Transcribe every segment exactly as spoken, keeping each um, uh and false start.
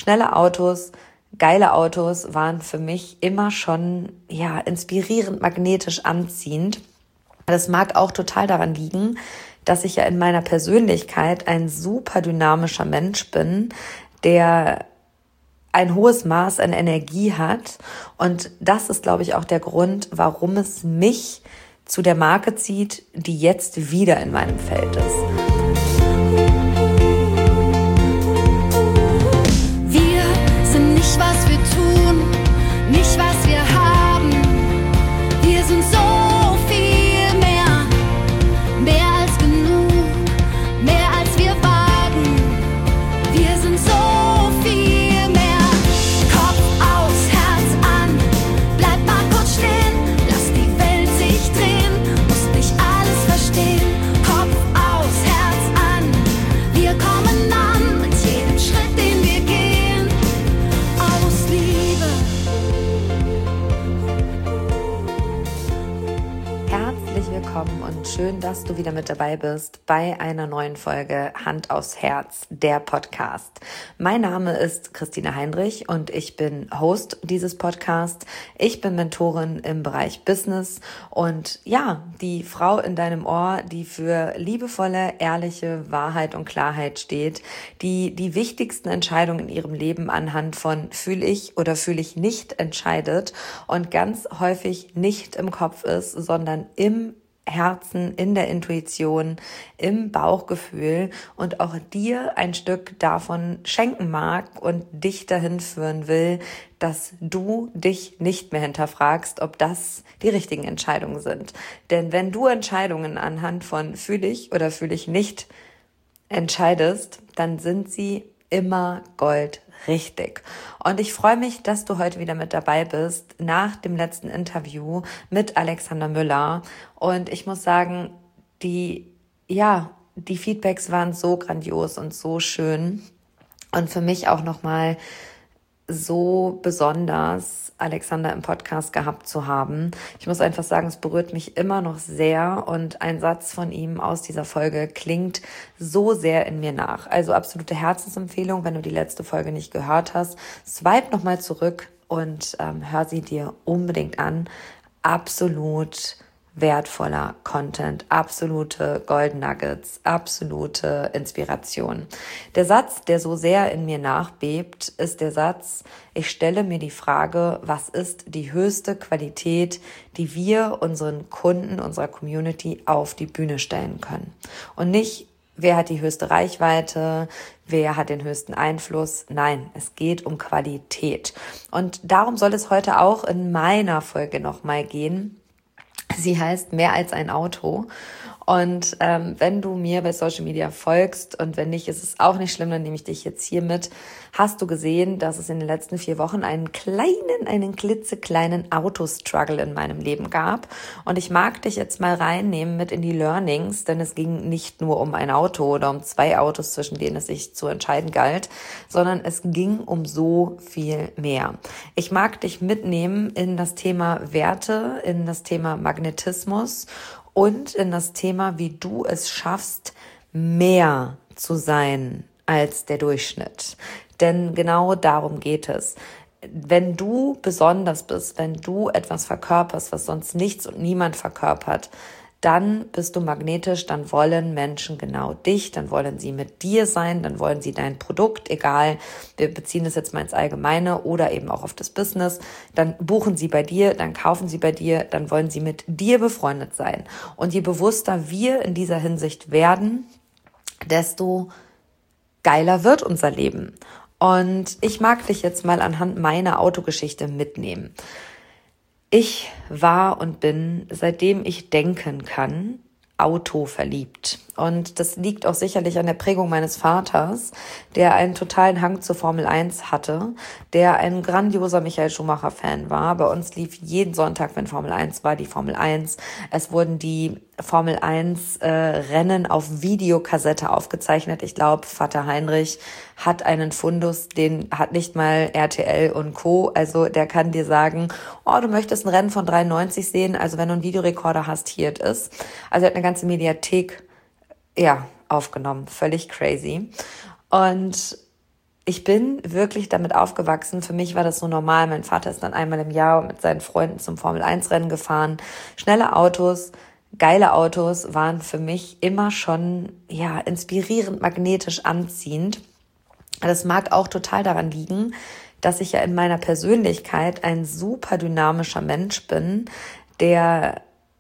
Schnelle Autos, geile Autos waren für mich immer schon ja inspirierend, magnetisch anziehend. Das mag auch total daran liegen, dass ich ja in meiner Persönlichkeit ein super dynamischer Mensch bin, der ein hohes Maß an Energie hat. Und das ist, glaube ich, auch der Grund, warum es mich zu der Marke zieht, die jetzt wieder in meinem Feld ist. Wir sind nicht, was wir tun, nicht, was wir haben. Wir sind so viel mehr, mehr als genug, mehr als wir wagen. Wir sind so viel mehr. Kopf aus, Herz an, bleib mal kurz stehen, lass die Welt sich drehen, musst nicht alles verstehen. Kopf aus, Herz an, wir kommen an mit jedem Schritt, den wir gehen, aus Liebe. Herzlich willkommen und schön, dass du wieder mit dabei bist bei einer neuen Folge Hand aufs Herz, der Podcast. Mein Name ist Christine Heinrich und ich bin Host dieses Podcasts. Ich bin Mentorin im Bereich Business und ja, die Frau in deinem Ohr, die für liebevolle, ehrliche Wahrheit und Klarheit steht, die die wichtigsten Entscheidungen in ihrem Leben anhand von fühle ich oder fühle ich nicht entscheidet und ganz häufig nicht im Kopf ist, sondern im Herzen, in der Intuition, im Bauchgefühl und auch dir ein Stück davon schenken mag und dich dahin führen will, dass du dich nicht mehr hinterfragst, ob das die richtigen Entscheidungen sind. Denn wenn du Entscheidungen anhand von fühle ich oder fühle ich nicht entscheidest, dann sind sie immer goldrichtig. Und ich freue mich, dass du heute wieder mit dabei bist nach dem letzten Interview mit Alexander Müller. Und ich muss sagen, die, ja, die Feedbacks waren so grandios und so schön. Und für mich auch nochmal so besonders, Alexander im Podcast gehabt zu haben. Ich muss einfach sagen, es berührt mich immer noch sehr und ein Satz von ihm aus dieser Folge klingt so sehr in mir nach. Also absolute Herzensempfehlung, wenn du die letzte Folge nicht gehört hast, swipe nochmal zurück und ähm, hör sie dir unbedingt an. Absolut wertvoller Content, absolute Golden Nuggets, absolute Inspiration. Der Satz, der so sehr in mir nachbebt, ist der Satz, ich stelle mir die Frage, was ist die höchste Qualität, die wir unseren Kunden, unserer Community auf die Bühne stellen können. Und nicht, wer hat die höchste Reichweite, wer hat den höchsten Einfluss. Nein, es geht um Qualität. Und darum soll es heute auch in meiner Folge nochmal gehen. Sie heißt Mehr als ein Auto. Und ähm, wenn du mir bei Social Media folgst und wenn nicht, ist es auch nicht schlimm, dann nehme ich dich jetzt hier mit. Hast du gesehen, dass es in den letzten vier Wochen einen kleinen, einen klitzekleinen Autostruggle in meinem Leben gab? Und ich mag dich jetzt mal reinnehmen mit in die Learnings, denn es ging nicht nur um ein Auto oder um zwei Autos, zwischen denen es sich zu entscheiden galt, sondern es ging um so viel mehr. Ich mag dich mitnehmen in das Thema Werte, in das Thema Magnetismus und in das Thema, wie du es schaffst, mehr zu sein als der Durchschnitt. Denn genau darum geht es. Wenn du besonders bist, wenn du etwas verkörperst, was sonst nichts und niemand verkörpert, dann bist du magnetisch, dann wollen Menschen genau dich, dann wollen sie mit dir sein, dann wollen sie dein Produkt, egal, wir beziehen das jetzt mal ins Allgemeine oder eben auch auf das Business, dann buchen sie bei dir, dann kaufen sie bei dir, dann wollen sie mit dir befreundet sein. Und je bewusster wir in dieser Hinsicht werden, desto geiler wird unser Leben. Und ich mag dich jetzt mal anhand meiner Autogeschichte mitnehmen. Ich war und bin, seitdem ich denken kann, autoverliebt. Und das liegt auch sicherlich an der Prägung meines Vaters, der einen totalen Hang zur Formel eins hatte, der ein grandioser Michael Schumacher-Fan war. Bei uns lief jeden Sonntag, wenn Formel eins war, die Formel eins. Es wurden die Formel eins äh, Rennen auf Videokassette aufgezeichnet. Ich glaube, Vater Heinrich hat einen Fundus, den hat nicht mal R T L und Co. Also der kann dir sagen, oh, du möchtest ein Rennen von dreiundneunzig sehen, also wenn du einen Videorekorder hast, hier es ist. Also er hat eine ganze Mediathek ja, aufgenommen. Völlig crazy. Und ich bin wirklich damit aufgewachsen. Für mich war das so normal. Mein Vater ist dann einmal im Jahr mit seinen Freunden zum Formel eins Rennen gefahren. Schnelle Autos, geile Autos waren für mich immer schon ja inspirierend, magnetisch anziehend. Das mag auch total daran liegen, dass ich ja in meiner Persönlichkeit ein super dynamischer Mensch bin, der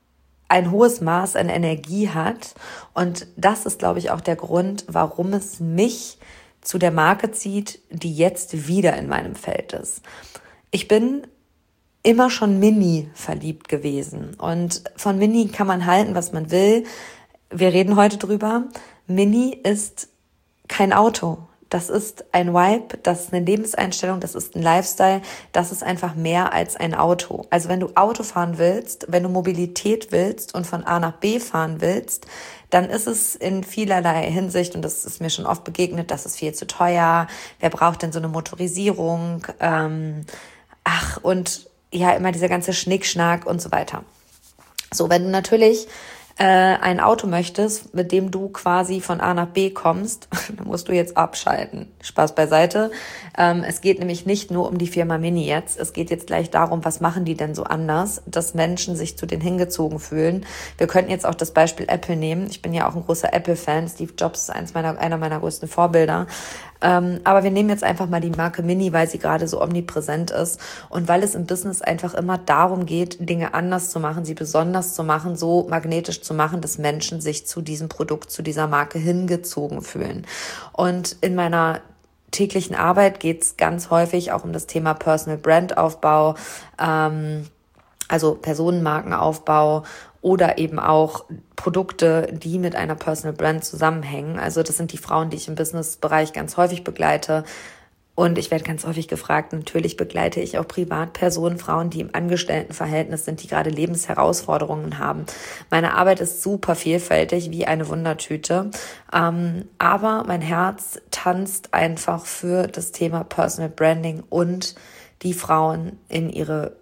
ein hohes Maß an Energie hat. Und das ist, glaube ich, auch der Grund, warum es mich zu der Marke zieht, die jetzt wieder in meinem Feld ist. Ich bin immer schon Mini verliebt gewesen. Und von Mini kann man halten, was man will. Wir reden heute drüber. Mini ist kein Auto. Das ist ein Vibe, das ist eine Lebenseinstellung, das ist ein Lifestyle, das ist einfach mehr als ein Auto. Also wenn du Auto fahren willst, wenn du Mobilität willst und von A nach B fahren willst, dann ist es in vielerlei Hinsicht, und das ist mir schon oft begegnet, das ist viel zu teuer, wer braucht denn so eine Motorisierung, ähm, ach und ja, immer dieser ganze Schnickschnack und so weiter. So, wenn du natürlich äh, ein Auto möchtest, mit dem du quasi von A nach B kommst, dann musst du jetzt abschalten. Spaß beiseite. Ähm, es geht nämlich nicht nur um die Firma Mini jetzt. Es geht jetzt gleich darum, was machen die denn so anders, dass Menschen sich zu denen hingezogen fühlen. Wir könnten jetzt auch das Beispiel Apple nehmen. Ich bin ja auch ein großer Apple-Fan. Steve Jobs ist eins meiner, einer meiner größten Vorbilder. Ähm, aber wir nehmen jetzt einfach mal die Marke Mini, weil sie gerade so omnipräsent ist und weil es im Business einfach immer darum geht, Dinge anders zu machen, sie besonders zu machen, so magnetisch zu machen, dass Menschen sich zu diesem Produkt, zu dieser Marke hingezogen fühlen. Und in meiner täglichen Arbeit geht es ganz häufig auch um das Thema Personal Brand Aufbau, ähm, also Personenmarkenaufbau oder eben auch Produkte, die mit einer Personal Brand zusammenhängen. Also das sind die Frauen, die ich im Businessbereich ganz häufig begleite. Und ich werde ganz häufig gefragt, natürlich begleite ich auch Privatpersonen, Frauen, die im Angestelltenverhältnis sind, die gerade Lebensherausforderungen haben. Meine Arbeit ist super vielfältig, wie eine Wundertüte. Ähm, aber mein Herz tanzt einfach für das Thema Personal Branding und die Frauen in ihre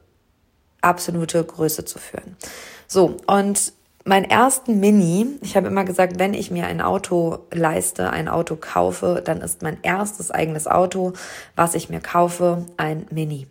absolute Größe zu führen. So, und mein ersten Mini, ich habe immer gesagt, wenn ich mir ein Auto leiste, ein Auto kaufe, dann ist mein erstes eigenes Auto, was ich mir kaufe, ein Mini.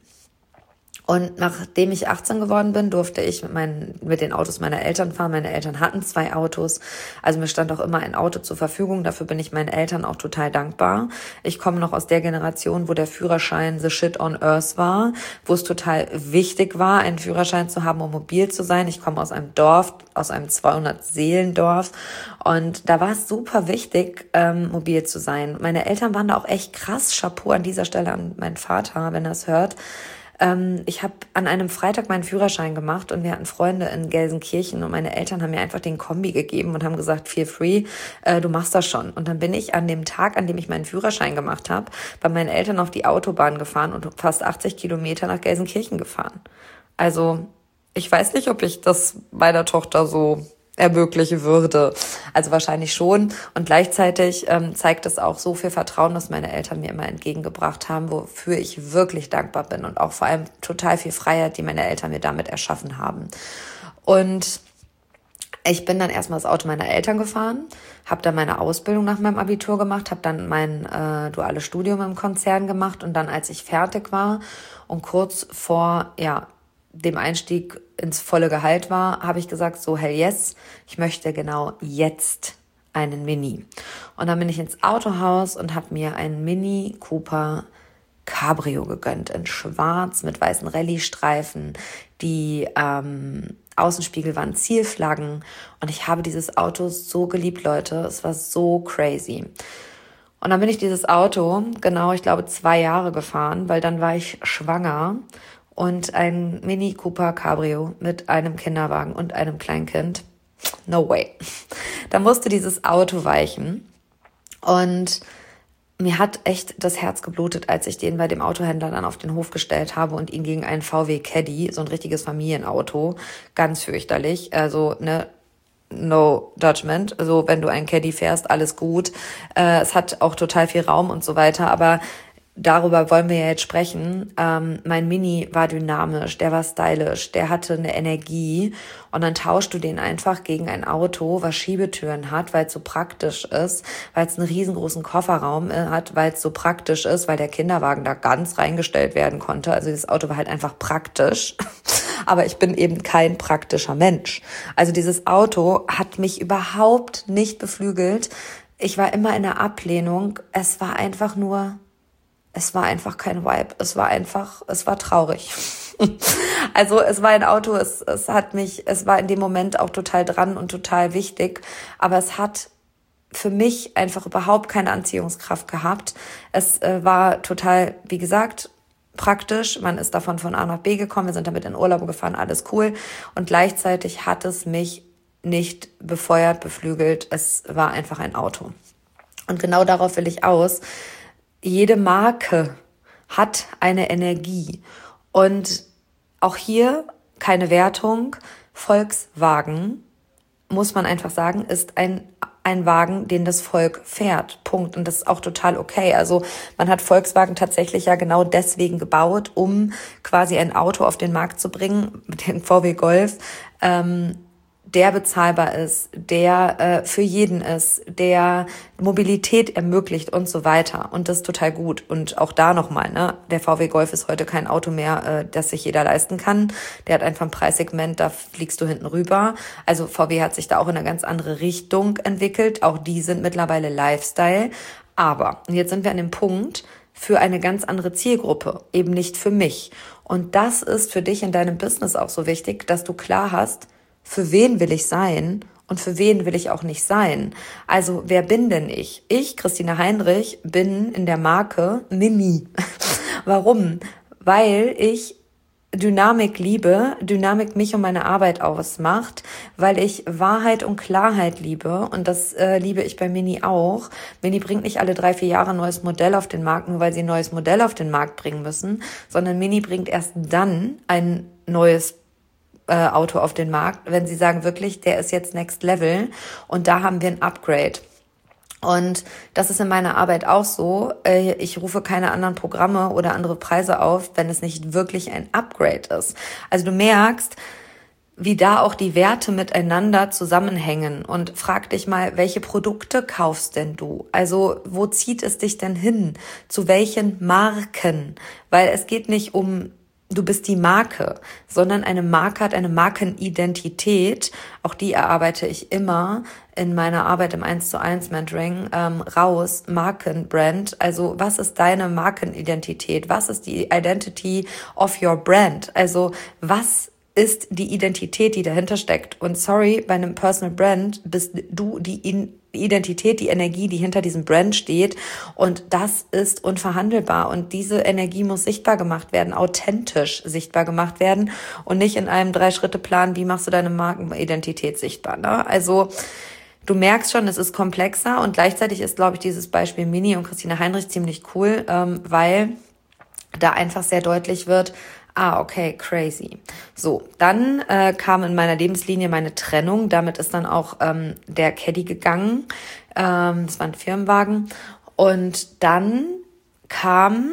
Und nachdem ich achtzehn geworden bin, durfte ich mit meinen, mit den Autos meiner Eltern fahren. Meine Eltern hatten zwei Autos. Also mir stand auch immer ein Auto zur Verfügung. Dafür bin ich meinen Eltern auch total dankbar. Ich komme noch aus der Generation, wo der Führerschein the shit on earth war, wo es total wichtig war, einen Führerschein zu haben, um mobil zu sein. Ich komme aus einem Dorf, aus einem zweihundert-Seelendorf. Und da war es super wichtig, ähm, mobil zu sein. Meine Eltern waren da auch echt krass. Chapeau an dieser Stelle an meinen Vater, wenn er es hört. Ich habe an einem Freitag meinen Führerschein gemacht und wir hatten Freunde in Gelsenkirchen und meine Eltern haben mir einfach den Kombi gegeben und haben gesagt, feel free, äh, du machst das schon. Und dann bin ich an dem Tag, an dem ich meinen Führerschein gemacht habe, bei meinen Eltern auf die Autobahn gefahren und fast achtzig Kilometer nach Gelsenkirchen gefahren. Also ich weiß nicht, ob ich das meiner Tochter so ermöglichen würde. Also wahrscheinlich schon. Und gleichzeitig ähm, zeigt es auch so viel Vertrauen, das meine Eltern mir immer entgegengebracht haben, wofür ich wirklich dankbar bin und auch vor allem total viel Freiheit, die meine Eltern mir damit erschaffen haben. Und ich bin dann erstmal das Auto meiner Eltern gefahren, habe dann meine Ausbildung nach meinem Abitur gemacht, habe dann mein äh, duales Studium im Konzern gemacht und dann, als ich fertig war und kurz vor ja dem Einstieg ins volle Gehalt war, habe ich gesagt, so hell yes, ich möchte genau jetzt einen Mini. Und dann bin ich ins Autohaus und habe mir einen Mini Cooper Cabrio gegönnt, in schwarz mit weißen Rallye-Streifen. Die ähm, Außenspiegel waren Zielflaggen und ich habe dieses Auto so geliebt, Leute. Es war so crazy. Und dann bin ich dieses Auto, genau, ich glaube, zwei Jahre gefahren, weil dann war ich schwanger. Und ein Mini Cooper Cabrio mit einem Kinderwagen und einem Kleinkind. No way. Da musste dieses Auto weichen. Und mir hat echt das Herz geblutet, als ich den bei dem Autohändler dann auf den Hof gestellt habe und ihn gegen einen V W Caddy, so ein richtiges Familienauto, ganz fürchterlich. Also, ne, no judgment. Also, wenn du einen Caddy fährst, alles gut. Äh, es hat auch total viel Raum und so weiter, aber darüber wollen wir ja jetzt sprechen. Ähm, mein Mini war dynamisch, der war stylisch, der hatte eine Energie und dann tauschst du den einfach gegen ein Auto, was Schiebetüren hat, weil es so praktisch ist, weil es einen riesengroßen Kofferraum hat, weil es so praktisch ist, weil der Kinderwagen da ganz reingestellt werden konnte. Also dieses Auto war halt einfach praktisch. Aber ich bin eben kein praktischer Mensch. Also dieses Auto hat mich überhaupt nicht beflügelt. Ich war immer in der Ablehnung. Es war einfach nur... Es war einfach kein Vibe. Es war einfach, es war traurig. Also es war ein Auto, es, es hat mich, es war in dem Moment auch total dran und total wichtig. Aber es hat für mich einfach überhaupt keine Anziehungskraft gehabt. Es äh, war total, wie gesagt, praktisch. Man ist davon von A nach B gekommen. Wir sind damit in Urlaub gefahren, alles cool. Und gleichzeitig hat es mich nicht befeuert, beflügelt. Es war einfach ein Auto. Und genau darauf will ich aus. Jede Marke hat eine Energie und auch hier keine Wertung. Volkswagen, muss man einfach sagen, ist ein ein Wagen, den das Volk fährt. Punkt. Und das ist auch total okay. Also man hat Volkswagen tatsächlich ja genau deswegen gebaut, um quasi ein Auto auf den Markt zu bringen, den V W Golf, ähm, der bezahlbar ist, der äh, für jeden ist, der Mobilität ermöglicht und so weiter. Und das ist total gut. Und auch da nochmal, ne, der V W Golf ist heute kein Auto mehr, äh, das sich jeder leisten kann. Der hat einfach ein Preissegment, da fliegst du hinten rüber. Also V W hat sich da auch in eine ganz andere Richtung entwickelt. Auch die sind mittlerweile Lifestyle. Aber, und jetzt sind wir an dem Punkt, für eine ganz andere Zielgruppe, eben nicht für mich. Und das ist für dich in deinem Business auch so wichtig, dass du klar hast, für wen will ich sein und für wen will ich auch nicht sein. Also wer bin denn ich? Ich, Christina Heinrich, bin in der Marke Mini. Warum? Weil ich Dynamik liebe, Dynamik mich und meine Arbeit ausmacht, weil ich Wahrheit und Klarheit liebe und das äh, liebe ich bei Mini auch. Mini bringt nicht alle drei, vier Jahre ein neues Modell auf den Markt, nur weil sie ein neues Modell auf den Markt bringen müssen, sondern Mini bringt erst dann ein neues Auto auf den Markt, wenn sie sagen wirklich, der ist jetzt Next Level und da haben wir ein Upgrade. Und das ist in meiner Arbeit auch so. Ich rufe keine anderen Programme oder andere Preise auf, wenn es nicht wirklich ein Upgrade ist. Also du merkst, wie da auch die Werte miteinander zusammenhängen und frag dich mal, welche Produkte kaufst denn du? Also wo zieht es dich denn hin? Zu welchen Marken? Weil es geht nicht um du bist die Marke, sondern eine Marke hat eine Markenidentität. Auch die erarbeite ich immer in meiner Arbeit im eins zu eins Mentoring ähm, raus. Markenbrand. Also was ist deine Markenidentität? Was ist die Identity of your brand? Also was ist die Identität, die dahinter steckt? Und sorry, bei einem Personal Brand bist du die Identität, die Energie, die hinter diesem Brand steht. Und das ist unverhandelbar. Und diese Energie muss sichtbar gemacht werden, authentisch sichtbar gemacht werden und nicht in einem Drei-Schritte-Plan, wie machst du deine Markenidentität sichtbar, ne? Also du merkst schon, es ist komplexer und gleichzeitig ist, glaube ich, dieses Beispiel Mini und Christina Heinrich ziemlich cool, ähm, weil da einfach sehr deutlich wird, ah, okay, crazy. So, dann äh, kam in meiner Lebenslinie meine Trennung. Damit ist dann auch ähm, der Caddy gegangen. Ähm, das war ein Firmenwagen. Und dann kam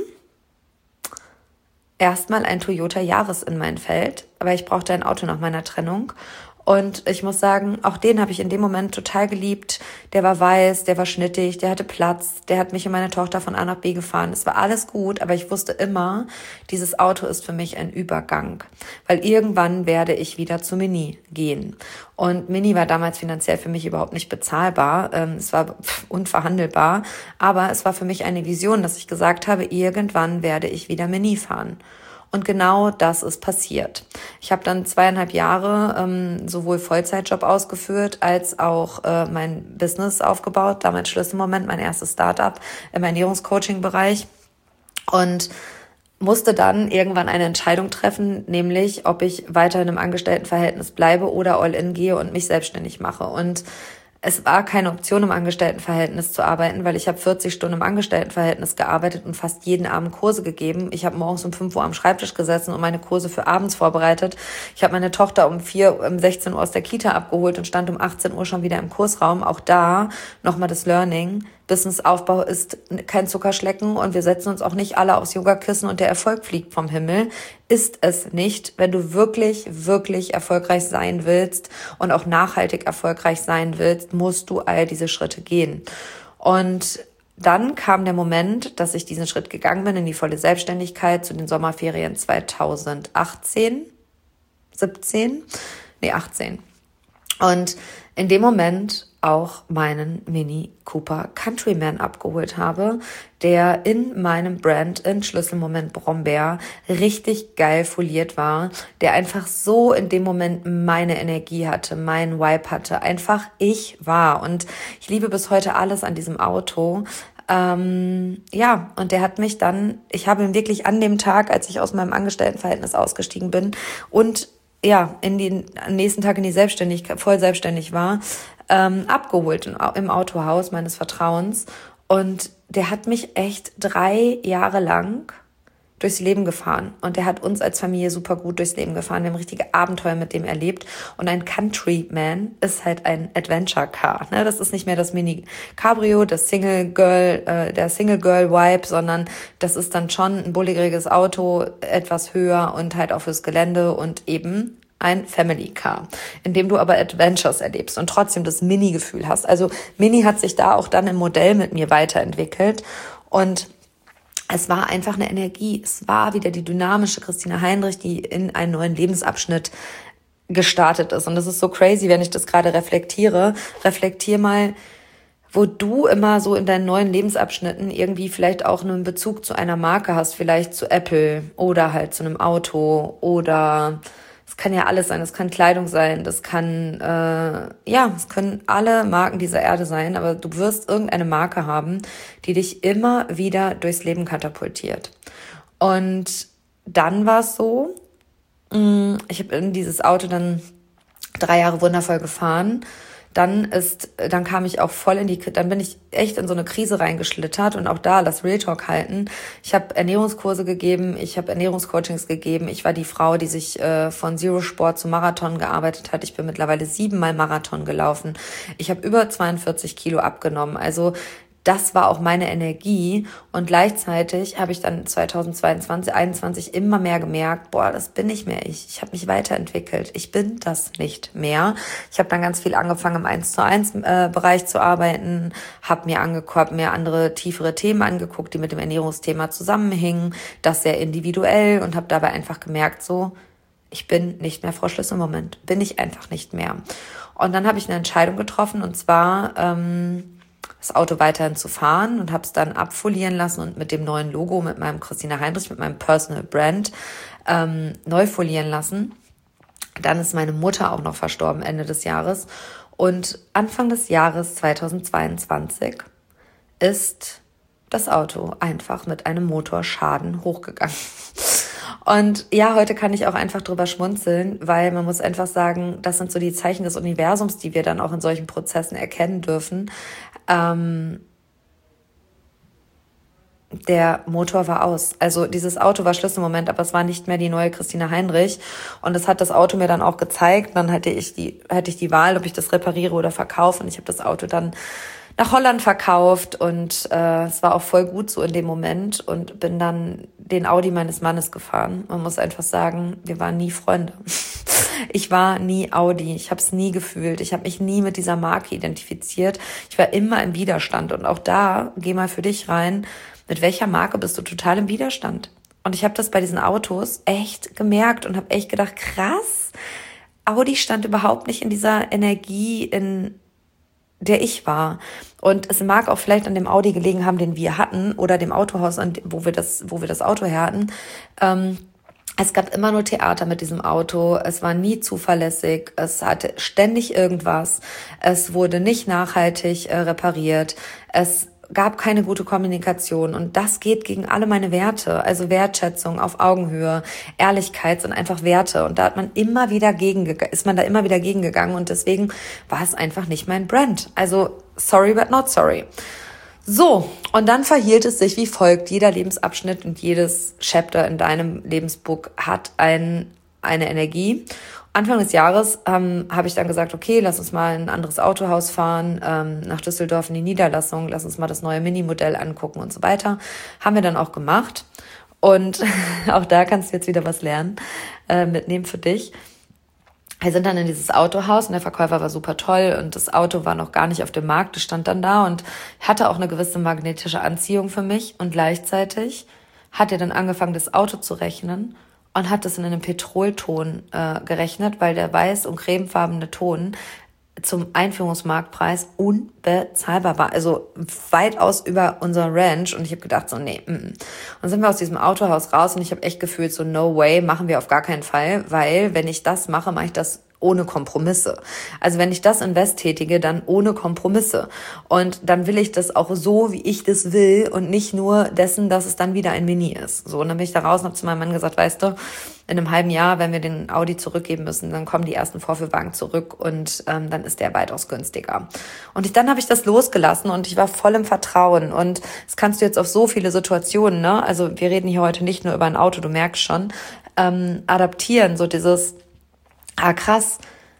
erstmal ein Toyota Yaris in mein Feld. Aber ich brauchte ein Auto nach meiner Trennung. Und ich muss sagen, auch den habe ich in dem Moment total geliebt. Der war weiß, der war schnittig, der hatte Platz, der hat mich und meine Tochter von A nach B gefahren. Es war alles gut, aber ich wusste immer, dieses Auto ist für mich ein Übergang. Weil irgendwann werde ich wieder zu Mini gehen. Und Mini war damals finanziell für mich überhaupt nicht bezahlbar. Es war unverhandelbar. Aber es war für mich eine Vision, dass ich gesagt habe, irgendwann werde ich wieder Mini fahren. Und genau das ist passiert. Ich habe dann zweieinhalb Jahre ähm, sowohl Vollzeitjob ausgeführt als auch äh, mein Business aufgebaut. Damals Schlüsselmoment, mein erstes Startup im Ernährungscoaching-Bereich. Und musste dann irgendwann eine Entscheidung treffen, nämlich ob ich weiter in einem Angestelltenverhältnis bleibe oder all in gehe und mich selbstständig mache. Und es war keine Option, im Angestelltenverhältnis zu arbeiten, weil ich habe vierzig Stunden im Angestelltenverhältnis gearbeitet und fast jeden Abend Kurse gegeben. Ich habe morgens um fünf Uhr am Schreibtisch gesessen und meine Kurse für abends vorbereitet. Ich habe meine Tochter um vier, um sechzehn Uhr aus der Kita abgeholt und stand um achtzehn Uhr schon wieder im Kursraum. Auch da nochmal das Learning. Businessaufbau ist kein Zuckerschlecken und wir setzen uns auch nicht alle aufs Yogakissen und der Erfolg fliegt vom Himmel. Ist es nicht. Wenn du wirklich, wirklich erfolgreich sein willst und auch nachhaltig erfolgreich sein willst, musst du all diese Schritte gehen. Und dann kam der Moment, dass ich diesen Schritt gegangen bin in die volle Selbstständigkeit zu den Sommerferien zweitausendachtzehn, siebzehn, nee achtzehn. Und in dem Moment auch meinen Mini Cooper Countryman abgeholt habe, der in meinem Brand in Schlüsselmoment Brombeer richtig geil foliert war, der einfach so in dem Moment meine Energie hatte, meinen Vibe hatte, einfach ich war. Und ich liebe bis heute alles an diesem Auto. Ähm, ja, und der hat mich dann, ich habe ihn wirklich an dem Tag, als ich aus meinem Angestelltenverhältnis ausgestiegen bin und ja, in den nächsten Tag in die Selbstständigkeit, voll selbstständig war, ähm, abgeholt in, im Autohaus meines Vertrauens. Und der hat mich echt drei Jahre lang durchs Leben gefahren. Und der hat uns als Familie super gut durchs Leben gefahren. Wir haben richtige Abenteuer mit dem erlebt. Und ein Countryman ist halt ein Adventure Car. Ne? Das ist nicht mehr das Mini Cabrio, das Single Girl, äh, der Single Girl Vibe, sondern das ist dann schon ein bulligeres Auto, etwas höher und halt auch fürs Gelände und eben ein Family Car, in dem du aber Adventures erlebst und trotzdem das Mini-Gefühl hast. Also Mini hat sich da auch dann im Modell mit mir weiterentwickelt und es war einfach eine Energie. Es war wieder die dynamische Christina Heinrich, die in einen neuen Lebensabschnitt gestartet ist. Und das ist so crazy, wenn ich das gerade reflektiere. Reflektier mal, wo du immer so in deinen neuen Lebensabschnitten irgendwie vielleicht auch einen Bezug zu einer Marke hast, vielleicht zu Apple oder halt zu einem Auto oder es kann ja alles sein, es kann Kleidung sein, das kann, äh, ja, es können alle Marken dieser Erde sein, aber du wirst irgendeine Marke haben, die dich immer wieder durchs Leben katapultiert. Und dann war es so, mh, ich habe in dieses Auto dann drei Jahre wundervoll gefahren. Dann ist, dann kam ich auch voll in die, dann bin ich echt in so eine Krise reingeschlittert und auch da, lass Real Talk halten. Ich habe Ernährungskurse gegeben, ich habe Ernährungscoachings gegeben. Ich war die Frau, die sich äh, von Zero Sport zu Marathon gearbeitet hat. Ich bin mittlerweile siebenmal Marathon gelaufen. Ich habe über zweiundvierzig Kilo abgenommen. Also das war auch meine Energie und gleichzeitig habe ich dann zweitausendzweiundzwanzig, einundzwanzig immer mehr gemerkt, boah, das bin nicht mehr ich. Ich habe mich weiterentwickelt. Ich bin das nicht mehr. Ich habe dann ganz viel angefangen im eins zu eins Bereich zu arbeiten, habe mir angeguckt, mir andere tiefere Themen angeguckt, die mit dem Ernährungsthema zusammenhingen, das sehr individuell und habe dabei einfach gemerkt, so, ich bin nicht mehr Frau Schlüssel im Moment, bin ich einfach nicht mehr. Und dann habe ich eine Entscheidung getroffen und zwar ähm, das Auto weiterhin zu fahren und habe es dann abfolieren lassen und mit dem neuen Logo, mit meinem Christina Heinrich, mit meinem Personal Brand ähm, neu folieren lassen. Dann ist meine Mutter auch noch verstorben Ende des Jahres und Anfang des Jahres zweitausendzweiundzwanzig ist das Auto einfach mit einem Motorschaden hochgegangen. Und ja, heute kann ich auch einfach drüber schmunzeln, weil man muss einfach sagen, das sind so die Zeichen des Universums, die wir dann auch in solchen Prozessen erkennen dürfen. Ähm, der Motor war aus. Also dieses Auto war Schlüsselmoment, aber es war nicht mehr die neue Christina Heinrich. Und das hat das Auto mir dann auch gezeigt. Dann hatte ich die, hatte ich die Wahl, ob ich das repariere oder verkaufe. Und ich habe das Auto dann nach Holland verkauft und äh, es war auch voll gut so in dem Moment und bin dann den Audi meines Mannes gefahren. Man muss einfach sagen, wir waren nie Freunde. Ich war nie Audi, ich habe es nie gefühlt, ich habe mich nie mit dieser Marke identifiziert. Ich war immer im Widerstand und auch da, geh mal für dich rein, mit welcher Marke bist du total im Widerstand? Und ich habe das bei diesen Autos echt gemerkt und habe echt gedacht, krass, Audi stand überhaupt nicht in dieser Energie, in der ich war. Und es mag auch vielleicht an dem Audi gelegen haben, den wir hatten, oder dem Autohaus, wo wir das, wo wir das Auto her hatten. Ähm, es gab immer nur Theater mit diesem Auto. Es war nie zuverlässig. Es hatte ständig irgendwas. Es wurde nicht nachhaltig äh, repariert. Es gab keine gute Kommunikation und das geht gegen alle meine Werte, also Wertschätzung auf Augenhöhe, Ehrlichkeit sind einfach Werte und da hat man immer wieder gegen, ist man da immer wieder gegengegangen und deswegen war es einfach nicht mein Brand. Also sorry but not sorry. So, und dann verhielt es sich wie folgt. Jeder Lebensabschnitt und jedes Chapter in deinem Lebensbuch hat ein, eine Energie. Anfang des Jahres ähm, habe ich dann gesagt, okay, lass uns mal in ein anderes Autohaus fahren, ähm, nach Düsseldorf in die Niederlassung, lass uns mal das neue Mini-Modell angucken und so weiter. Haben wir dann auch gemacht. Und auch da kannst du jetzt wieder was lernen, äh, mitnehmen für dich. Wir sind dann in dieses Autohaus und der Verkäufer war super toll und das Auto war noch gar nicht auf dem Markt, das stand dann da und hatte auch eine gewisse magnetische Anziehung für mich und gleichzeitig hat er dann angefangen, das Auto zu rechnen und hat es in einem Petrolton äh, gerechnet, weil der weiß- und cremefarbene Ton zum Einführungsmarktpreis unbezahlbar war, also weitaus über unser Ranch und ich habe gedacht so, nee, mm. Und dann sind wir aus diesem Autohaus raus und ich habe echt gefühlt so, no way, machen wir auf gar keinen Fall, weil wenn ich das mache, mache ich das ohne Kompromisse. Also wenn ich das Invest tätige, dann ohne Kompromisse. Und dann will ich das auch so, wie ich das will und nicht nur dessen, dass es dann wieder ein Mini ist. So, und dann bin ich da raus und habe zu meinem Mann gesagt, weißt du, in einem halben Jahr, wenn wir den Audi zurückgeben müssen, dann kommen die ersten Vorführwagen zurück und ähm, dann ist der weitaus günstiger. Und ich, dann habe ich das losgelassen und ich war voll im Vertrauen. Und das kannst du jetzt auf so viele Situationen, ne? Also wir reden hier heute nicht nur über ein Auto, du merkst schon, ähm, adaptieren, so dieses ah, krass,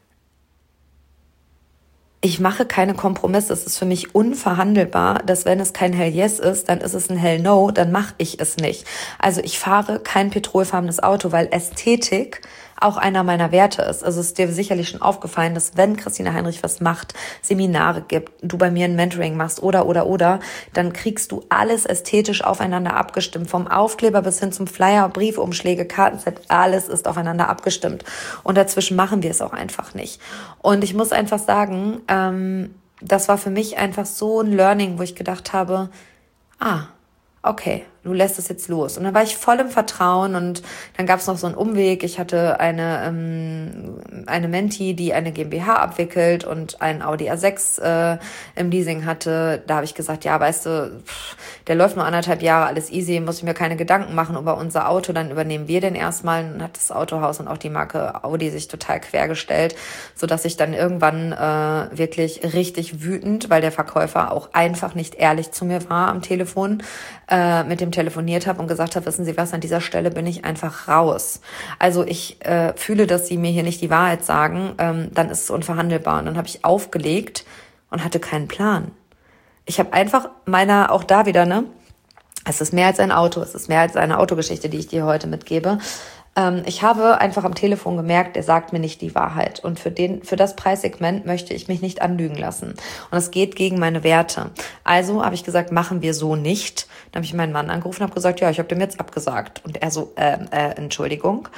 ich mache keine Kompromisse. Es ist für mich unverhandelbar, dass wenn es kein Hell Yes ist, dann ist es ein Hell No, dann mache ich es nicht. Also ich fahre kein petrolfarbenes Auto, weil Ästhetik auch einer meiner Werte ist. Also es ist dir sicherlich schon aufgefallen, dass wenn Christina Heinrich was macht, Seminare gibt, du bei mir ein Mentoring machst oder, oder, oder, dann kriegst du alles ästhetisch aufeinander abgestimmt. Vom Aufkleber bis hin zum Flyer, Briefumschläge, Kartenset, alles ist aufeinander abgestimmt. Und dazwischen machen wir es auch einfach nicht. Und ich muss einfach sagen, ähm, das war für mich einfach so ein Learning, wo ich gedacht habe, ah, okay, du lässt es jetzt los. Und dann war ich voll im Vertrauen und dann gab es noch so einen Umweg. Ich hatte eine ähm, eine Menti, die eine GmbH abwickelt und einen Audi A sechs äh, im Leasing hatte. Da habe ich gesagt, ja, weißt du, pff, der läuft nur anderthalb Jahre, alles easy, muss ich mir keine Gedanken machen über unser Auto, dann übernehmen wir den erstmal. Und dann hat das Autohaus und auch die Marke Audi sich total quergestellt, sodass ich dann irgendwann äh, wirklich richtig wütend, weil der Verkäufer auch einfach nicht ehrlich zu mir war am Telefon, äh, mit dem telefoniert habe und gesagt habe, wissen Sie was, an dieser Stelle bin ich einfach raus. Also ich äh, fühle, dass Sie mir hier nicht die Wahrheit sagen, ähm, dann ist es unverhandelbar. Und dann habe ich aufgelegt und hatte keinen Plan. Ich habe einfach meiner, auch da wieder, ne, es ist mehr als ein Auto, es ist mehr als eine Autogeschichte, die ich dir heute mitgebe. Ähm, ich habe einfach am Telefon gemerkt, er sagt mir nicht die Wahrheit. Und für den, für das Preissegment möchte ich mich nicht anlügen lassen. Und es geht gegen meine Werte. Also habe ich gesagt, machen wir so nicht. Dann habe ich meinen Mann angerufen und habe gesagt, ja, ich habe dem jetzt abgesagt. Und er so, äh, äh, Entschuldigung,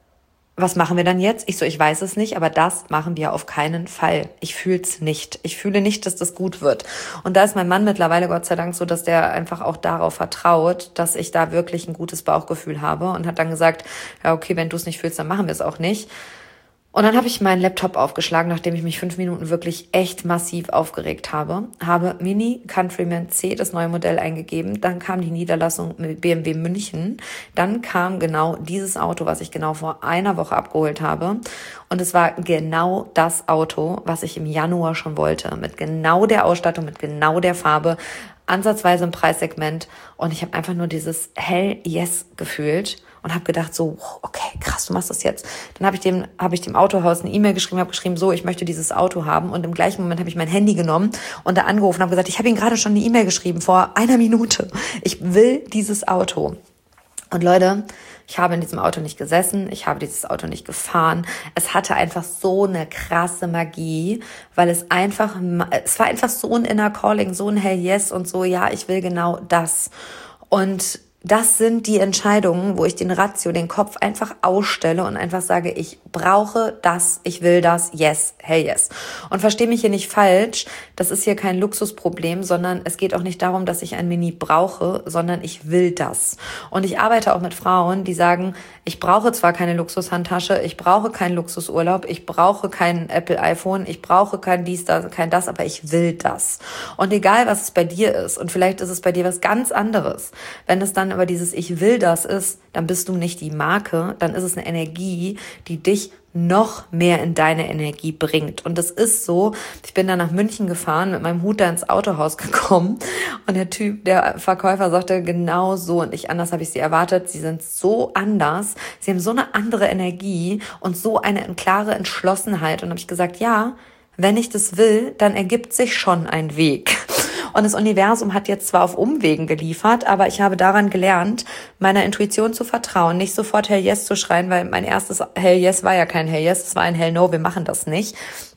was machen wir dann jetzt? Ich so, ich weiß es nicht, aber das machen wir auf keinen Fall. Ich fühl's nicht. Ich fühle nicht, dass das gut wird. Und da ist mein Mann mittlerweile Gott sei Dank so, dass der einfach auch darauf vertraut, dass ich da wirklich ein gutes Bauchgefühl habe und hat dann gesagt, ja okay, wenn du es nicht fühlst, dann machen wir es auch nicht. Und dann habe ich meinen Laptop aufgeschlagen, nachdem ich mich fünf Minuten wirklich echt massiv aufgeregt habe, habe Mini Countryman C, das neue Modell, eingegeben. Dann kam die Niederlassung mit B M W München. Dann kam genau dieses Auto, was ich genau vor einer Woche abgeholt habe. Und es war genau das Auto, was ich im Januar schon wollte. Mit genau der Ausstattung, mit genau der Farbe, ansatzweise im Preissegment. Und ich habe einfach nur dieses Hell Yes gefühlt. Und habe gedacht so, okay, krass, du machst das jetzt. Dann habe ich dem habe ich dem Autohaus eine E-Mail geschrieben, habe geschrieben, so, ich möchte dieses Auto haben. Und im gleichen Moment habe ich mein Handy genommen und da angerufen und habe gesagt, ich habe Ihnen gerade schon eine E-Mail geschrieben, vor einer Minute. Ich will dieses Auto. Und Leute, ich habe in diesem Auto nicht gesessen, ich habe dieses Auto nicht gefahren. Es hatte einfach so eine krasse Magie, weil es einfach, es war einfach so ein Inner Calling, so ein Hell Yes und so, ja, ich will genau das. Und das sind die Entscheidungen, wo ich den Ratio, den Kopf einfach ausstelle und einfach sage, ich brauche das, ich will das, yes, hey yes. Und verstehe mich hier nicht falsch, das ist hier kein Luxusproblem, sondern es geht auch nicht darum, dass ich ein Mini brauche, sondern ich will das. Und ich arbeite auch mit Frauen, die sagen, ich brauche zwar keine Luxushandtasche, ich brauche keinen Luxusurlaub, ich brauche kein Apple iPhone, ich brauche kein dies, das, kein das, aber ich will das. Und egal, was es bei dir ist, und vielleicht ist es bei dir was ganz anderes, wenn es dann dann aber dieses Ich will das ist, dann bist du nicht die Marke, dann ist es eine Energie, die dich noch mehr in deine Energie bringt. Und das ist so, ich bin dann nach München gefahren, mit meinem Hut da ins Autohaus gekommen und der Typ, der Verkäufer sagte genau so und nicht anders habe ich sie erwartet. Sie sind so anders, sie haben so eine andere Energie und so eine klare Entschlossenheit. Und habe ich gesagt, ja, wenn ich das will, dann ergibt sich schon ein Weg. Und das Universum hat jetzt zwar auf Umwegen geliefert, aber ich habe daran gelernt, meiner Intuition zu vertrauen, nicht sofort Hell Yes zu schreien, weil mein erstes Hell Yes war ja kein Hell Yes, es war ein Hell No, wir machen das nicht.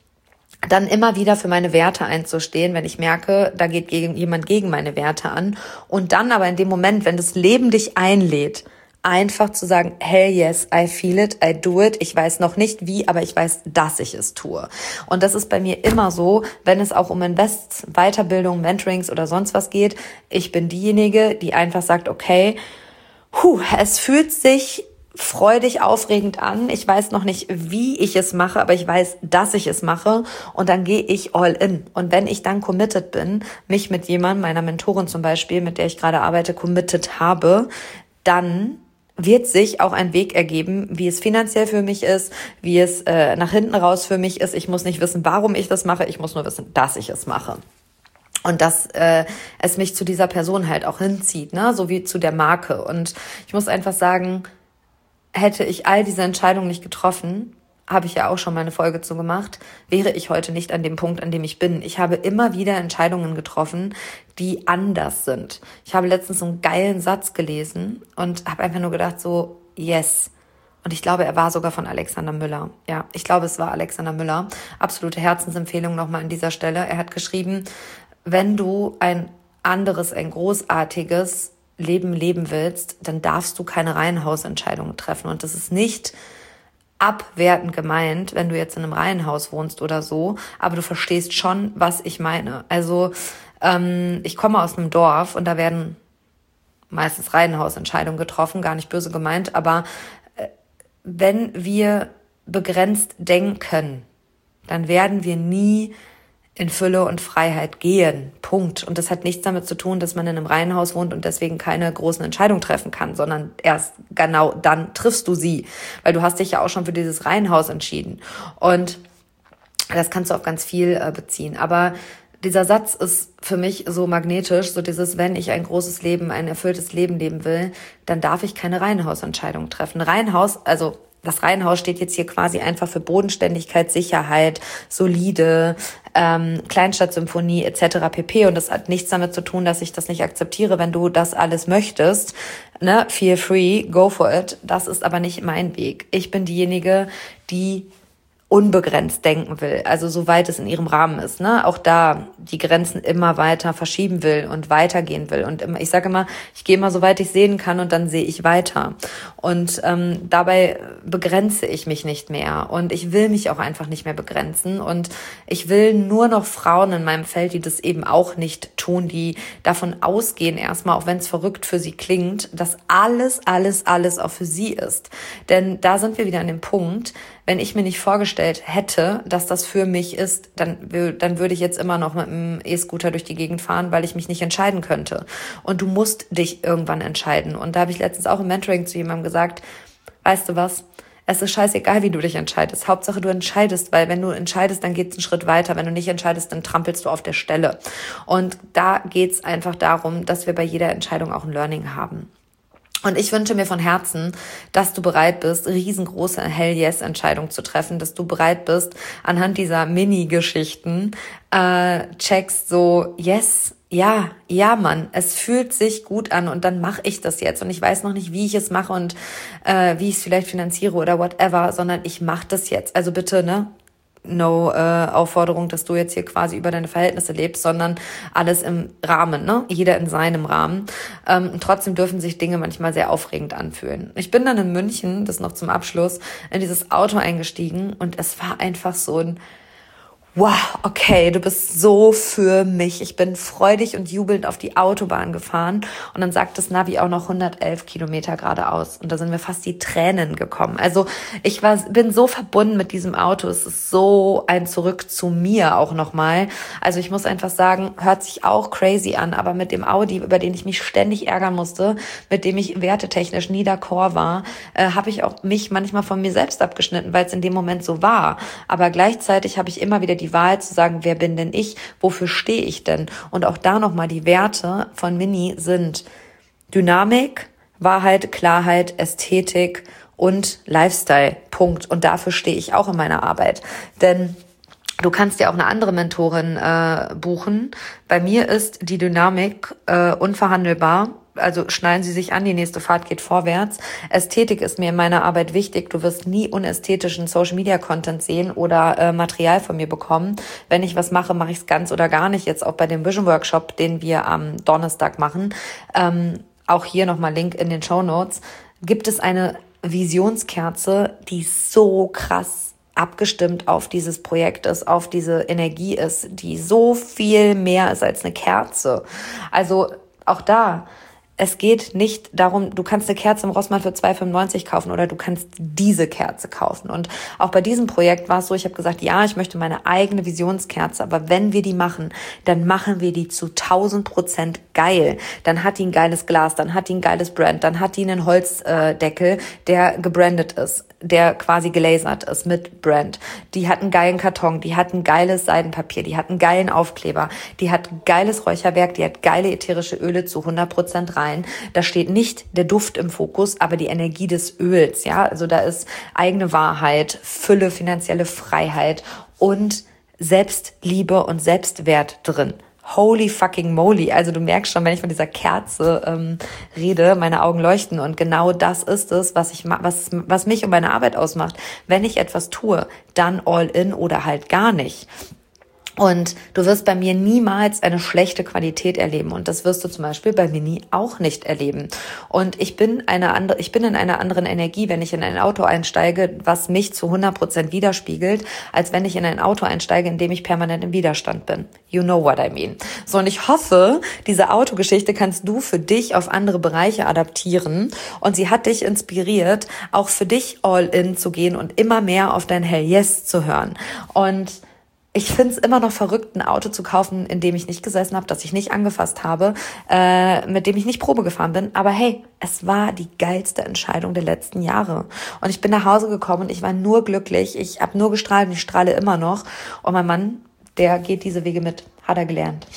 Dann immer wieder für meine Werte einzustehen, wenn ich merke, da geht gegen, jemand gegen meine Werte an. Und dann aber in dem Moment, wenn das Leben dich einlädt, einfach zu sagen, hell yes, I feel it, I do it. Ich weiß noch nicht wie, aber ich weiß, dass ich es tue. Und das ist bei mir immer so, wenn es auch um Invests, Weiterbildung, Mentorings oder sonst was geht. Ich bin diejenige, die einfach sagt, okay, puh, es fühlt sich freudig, aufregend an. Ich weiß noch nicht, wie ich es mache, aber ich weiß, dass ich es mache. Und dann gehe ich all in. Und wenn ich dann committed bin, mich mit jemandem, meiner Mentorin zum Beispiel, mit der ich gerade arbeite, committed habe, dann wird sich auch ein Weg ergeben, wie es finanziell für mich ist, wie es äh, nach hinten raus für mich ist. Ich muss nicht wissen, warum ich das mache, ich muss nur wissen, dass ich es mache. Und dass äh, es mich zu dieser Person halt auch hinzieht, ne, so wie zu der Marke. Und ich muss einfach sagen, hätte ich all diese Entscheidungen nicht getroffen, habe ich ja auch schon mal eine Folge zu gemacht, wäre ich heute nicht an dem Punkt, an dem ich bin. Ich habe immer wieder Entscheidungen getroffen, die anders sind. Ich habe letztens so einen geilen Satz gelesen und habe einfach nur gedacht so, yes. Und ich glaube, er war sogar von Alexander Müller. Ja, ich glaube, es war Alexander Müller. Absolute Herzensempfehlung nochmal an dieser Stelle. Er hat geschrieben, wenn du ein anderes, ein großartiges Leben leben willst, dann darfst du keine Reihenhausentscheidungen treffen. Und das ist nicht abwertend gemeint, wenn du jetzt in einem Reihenhaus wohnst oder so, aber du verstehst schon, was ich meine. Also ähm, ich komme aus einem Dorf und da werden meistens Reihenhausentscheidungen getroffen, gar nicht böse gemeint, aber äh, wenn wir begrenzt denken, dann werden wir nie in Fülle und Freiheit gehen. Punkt. Und das hat nichts damit zu tun, dass man in einem Reihenhaus wohnt und deswegen keine großen Entscheidungen treffen kann, sondern erst genau dann triffst du sie. Weil du hast dich ja auch schon für dieses Reihenhaus entschieden. Und das kannst du auf ganz viel äh, beziehen. Aber dieser Satz ist für mich so magnetisch, so dieses, wenn ich ein großes Leben, ein erfülltes Leben leben will, dann darf ich keine Reihenhausentscheidungen treffen. Reihenhaus, also das Reihenhaus steht jetzt hier quasi einfach für Bodenständigkeit, Sicherheit, solide, ähm, Kleinstadtsymphonie et cetera pp. Und das hat nichts damit zu tun, dass ich das nicht akzeptiere, wenn du das alles möchtest. Ne? Feel free, go for it. Das ist aber nicht mein Weg. Ich bin diejenige, die unbegrenzt denken will, also soweit es in ihrem Rahmen ist, ne, auch da die Grenzen immer weiter verschieben will und weitergehen will und immer, ich sage immer, ich gehe immer so weit ich sehen kann und dann sehe ich weiter und ähm, dabei begrenze ich mich nicht mehr und ich will mich auch einfach nicht mehr begrenzen und ich will nur noch Frauen in meinem Feld, die das eben auch nicht tun, die davon ausgehen erstmal, auch wenn es verrückt für sie klingt, dass alles, alles, alles auch für sie ist, denn da sind wir wieder an dem Punkt, wenn ich mir nicht vorgestellt hätte, dass das für mich ist, dann, dann würde ich jetzt immer noch mit einem E-Scooter durch die Gegend fahren, weil ich mich nicht entscheiden könnte. Und du musst dich irgendwann entscheiden. Und da habe ich letztens auch im Mentoring zu jemandem gesagt, weißt du was, es ist scheißegal, wie du dich entscheidest. Hauptsache du entscheidest, weil wenn du entscheidest, dann geht's einen Schritt weiter. Wenn du nicht entscheidest, dann trampelst du auf der Stelle. Und da geht's einfach darum, dass wir bei jeder Entscheidung auch ein Learning haben. Und ich wünsche mir von Herzen, dass du bereit bist, riesengroße Hell-Yes-Entscheidungen zu treffen, dass du bereit bist, anhand dieser Mini-Geschichten äh, checkst so, yes, ja, ja, Mann, es fühlt sich gut an und dann mache ich das jetzt und ich weiß noch nicht, wie ich es mache und äh, wie ich es vielleicht finanziere oder whatever, sondern ich mache das jetzt. Also bitte, ne? No äh, Aufforderung, dass du jetzt hier quasi über deine Verhältnisse lebst, sondern alles im Rahmen, ne? Jeder in seinem Rahmen. Ähm, und trotzdem dürfen sich Dinge manchmal sehr aufregend anfühlen. Ich bin dann in München, das noch zum Abschluss, in dieses Auto eingestiegen und es war einfach so ein wow, okay, du bist so für mich. Ich bin freudig und jubelnd auf die Autobahn gefahren und dann sagt das Navi auch noch hundertelf Kilometer geradeaus und da sind mir fast die Tränen gekommen. Also ich war, bin so verbunden mit diesem Auto. Es ist so ein Zurück zu mir auch nochmal. Also ich muss einfach sagen, hört sich auch crazy an, aber mit dem Audi, über den ich mich ständig ärgern musste, mit dem ich wertetechnisch nie d'accord war, äh, habe ich auch mich manchmal von mir selbst abgeschnitten, weil es in dem Moment so war. Aber gleichzeitig habe ich immer wieder die die Wahl zu sagen, wer bin denn ich, wofür stehe ich denn? Und auch da nochmal die Werte von Mini sind Dynamik, Wahrheit, Klarheit, Ästhetik und Lifestyle, Punkt. Und dafür stehe ich auch in meiner Arbeit. Denn du kannst ja auch eine andere Mentorin äh, buchen. Bei mir ist die Dynamik äh, unverhandelbar. Also schnallen Sie sich an, die nächste Fahrt geht vorwärts. Ästhetik ist mir in meiner Arbeit wichtig. Du wirst nie unästhetischen Social-Media-Content sehen oder äh, Material von mir bekommen. Wenn ich was mache, mache ich es ganz oder gar nicht. Jetzt auch bei dem Vision Workshop, den wir am Donnerstag machen. Ähm, auch hier nochmal Link in den Shownotes. Gibt es eine Visionskerze, die so krass abgestimmt auf dieses Projekt ist, auf diese Energie ist, die so viel mehr ist als eine Kerze. Also auch da, es geht nicht darum, du kannst eine Kerze im Rossmann für zwei fünfundneunzig kaufen oder du kannst diese Kerze kaufen. Und auch bei diesem Projekt war es so, ich habe gesagt, ja, ich möchte meine eigene Visionskerze, aber wenn wir die machen, dann machen wir die zu tausend Prozent geil. Dann hat die ein geiles Glas, dann hat die ein geiles Brand, dann hat die einen Holzdeckel, der gebrandet ist, der quasi gelasert ist mit Brand. Die hat einen geilen Karton, die hat ein geiles Seidenpapier, die hat einen geilen Aufkleber, die hat geiles Räucherwerk, die hat geile ätherische Öle zu hundert Prozent rein. Da steht nicht der Duft im Fokus, aber die Energie des Öls, ja. Also da ist eigene Wahrheit, Fülle, finanzielle Freiheit und Selbstliebe und Selbstwert drin. Holy fucking moly. Also du merkst schon, wenn ich von dieser Kerze ähm, rede, meine Augen leuchten und genau das ist es, was ich was was mich und meine Arbeit ausmacht. Wenn ich etwas tue, dann all in oder halt gar nicht. Und du wirst bei mir niemals eine schlechte Qualität erleben. Und das wirst du zum Beispiel bei Mini auch nicht erleben. Und ich bin eine andere, ich bin in einer anderen Energie, wenn ich in ein Auto einsteige, was mich zu hundert Prozent widerspiegelt, als wenn ich in ein Auto einsteige, in dem ich permanent im Widerstand bin. You know what I mean. So, und ich hoffe, diese Autogeschichte kannst du für dich auf andere Bereiche adaptieren. Und sie hat dich inspiriert, auch für dich all in zu gehen und immer mehr auf dein Hell Yes zu hören. Und ich finde es immer noch verrückt, ein Auto zu kaufen, in dem ich nicht gesessen habe, das ich nicht angefasst habe, äh, mit dem ich nicht Probe gefahren bin. Aber hey, es war die geilste Entscheidung der letzten Jahre. Und ich bin nach Hause gekommen und ich war nur glücklich. Ich habe nur gestrahlt und ich strahle immer noch. Und mein Mann, der geht diese Wege mit. Hat er gelernt.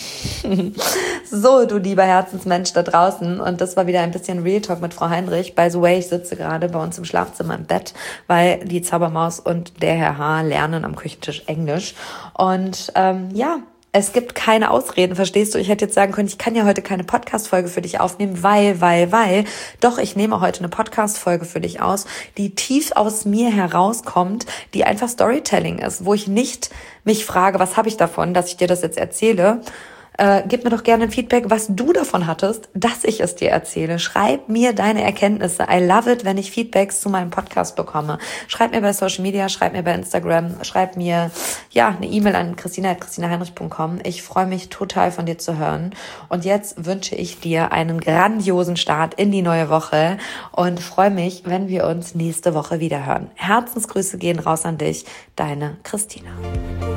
So, du lieber Herzensmensch da draußen. Und das war wieder ein bisschen Real Talk mit Frau Heinrich. By the way, ich sitze gerade bei uns im Schlafzimmer im Bett, weil die Zaubermaus und der Herr H. lernen am Küchentisch Englisch. Und ähm, ja, es gibt keine Ausreden, verstehst du? Ich hätte jetzt sagen können, ich kann ja heute keine Podcast-Folge für dich aufnehmen, weil, weil, weil. Doch, ich nehme heute eine Podcast-Folge für dich aus, die tief aus mir herauskommt, die einfach Storytelling ist, wo ich nicht mich frage, was habe ich davon, dass ich dir das jetzt erzähle. Äh, gib mir doch gerne ein Feedback, was du davon hattest, dass ich es dir erzähle. Schreib mir deine Erkenntnisse. I love it, wenn ich Feedbacks zu meinem Podcast bekomme. Schreib mir bei Social Media, schreib mir bei Instagram, schreib mir ja eine E-Mail an christina at christina heinrich punkt com. Ich freue mich total von dir zu hören. Und jetzt wünsche ich dir einen grandiosen Start in die neue Woche und freue mich, wenn wir uns nächste Woche wieder hören. Herzensgrüße gehen raus an dich, deine Christina.